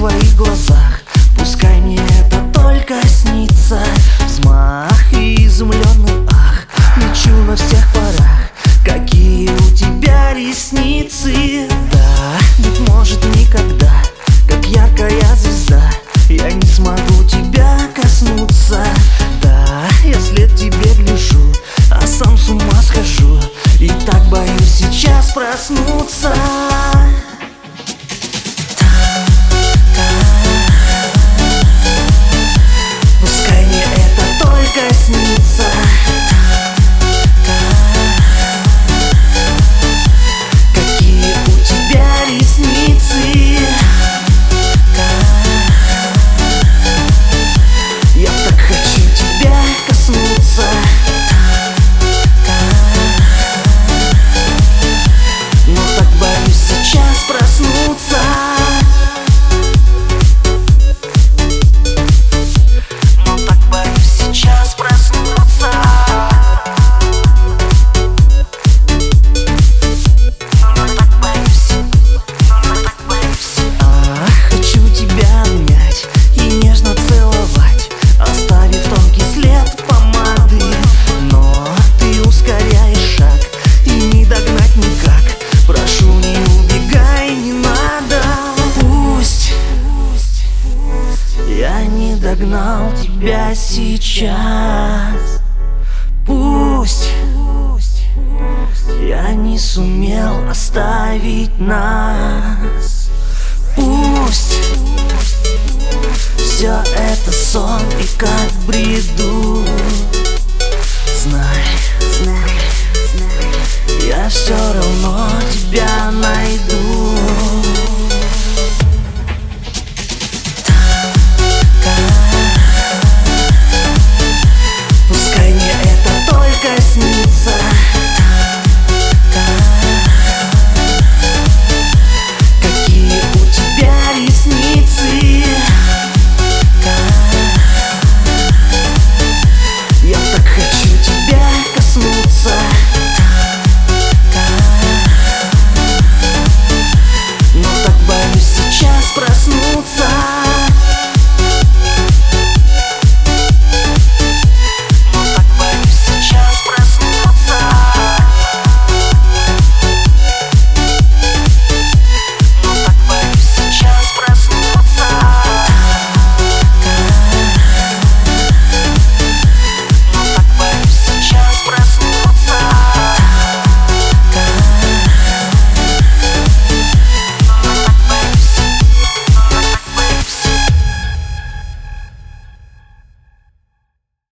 твоих глазах. Пускай мне это только снится. Взмах и изумленный ах. Лечу на всех парах. Какие у тебя ресницы. Да, быть может никогда, как яркая звезда, я не смогу тебя коснуться. Да, я вслед тебе гляжу, а сам с ума схожу. И так боюсь сейчас проснуться. Пускай мне это только снится. Какие у тебя ресницы. Я так хочу тебя коснуться. Но так боюсь сейчас проснуться. Но так боюсь сейчас проснуться. Но так боюсь. Хочу тебя обнять и нежно целовать, оставив тонкий след помады. Но ты ускоряешь шаг и не догнать никак. Прошу, не убегай, не надо. Пусть я не догнал тебя сейчас. Пусть я не сумел оставить нас. Пусть все это сон и как в бреду. Знай, я все равно тебя найду.